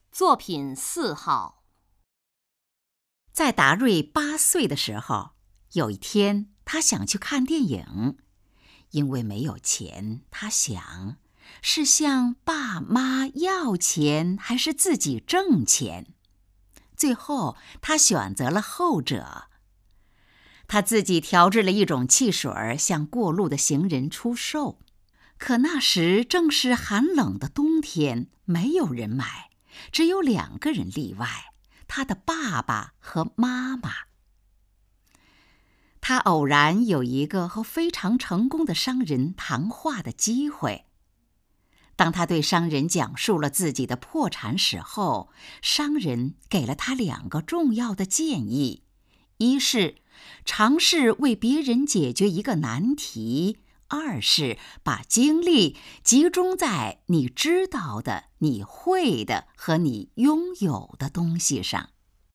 作品4号。 在达瑞8岁的时候，有一天他想去看电影，因为没有钱，他想是向爸妈要钱还是自己挣钱。最后他选择了后者。他自己调制了一种汽水向过路的行人出售，可那时正是寒冷的冬天，没有人买，只有2个人例外，他的爸爸和妈妈。他偶然有一个和非常成功的商人谈话的机会。当他对商人讲述了自己的破产史后，商人给了他2个重要的建议：一是尝试为别人解决一个难题；2是把精力集中在你知道的、你会的和你拥有的东西上。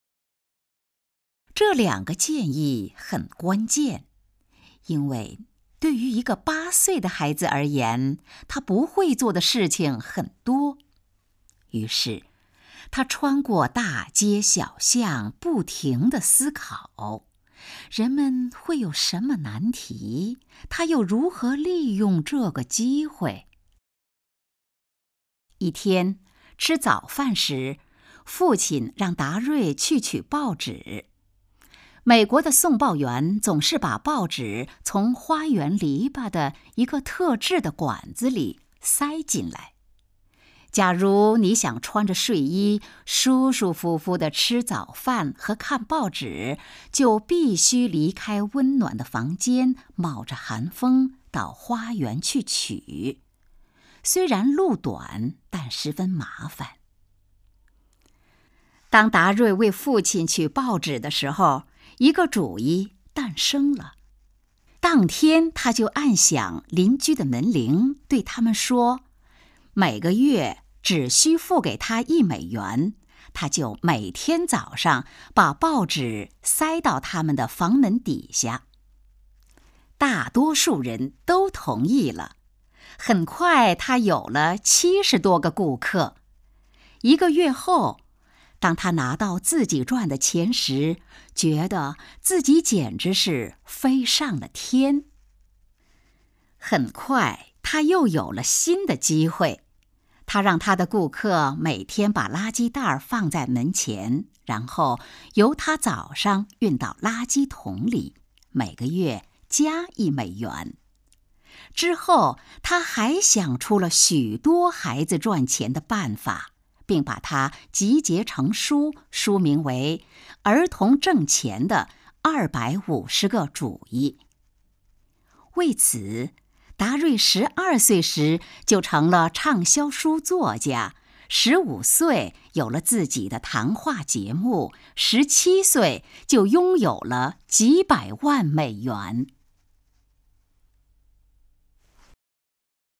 这2个建议很关键，因为对于一个8岁的孩子而言，他不会做的事情很多。于是，他穿过大街小巷，不停地思考，人们会有什么难题？他又如何利用这个机会？一天，吃早饭时，父亲让达瑞去取报纸。美国的送报员总是把报纸从花园篱笆的一个特制的管子里塞进来。假如你想穿着睡衣舒舒服服地吃早饭和看报纸，就必须离开温暖的房间，冒着寒风到花园去取。虽然路短，但十分麻烦。当达瑞为父亲取报纸的时候，一个主意诞生了。当天他就按响邻居的门铃，对他们说，每个月只需付给他$1，他就每天早上把报纸塞到他们的房门底下。大多数人都同意了。很快他有了70多个顾客。1个月后，当他拿到自己赚的钱时，觉得自己简直是飞上了天。很快，他又有了新的机会。他让他的顾客每天把垃圾袋放在门前，然后由他早上运到垃圾桶里，每个月加$1。之后，他还想出了许多孩子赚钱的办法，并把它集结成书，书名为《儿童挣钱的250个主意》。为此，达瑞12岁时就成了畅销书作家，15岁有了自己的谈话节目，17岁就拥有了几百万美元。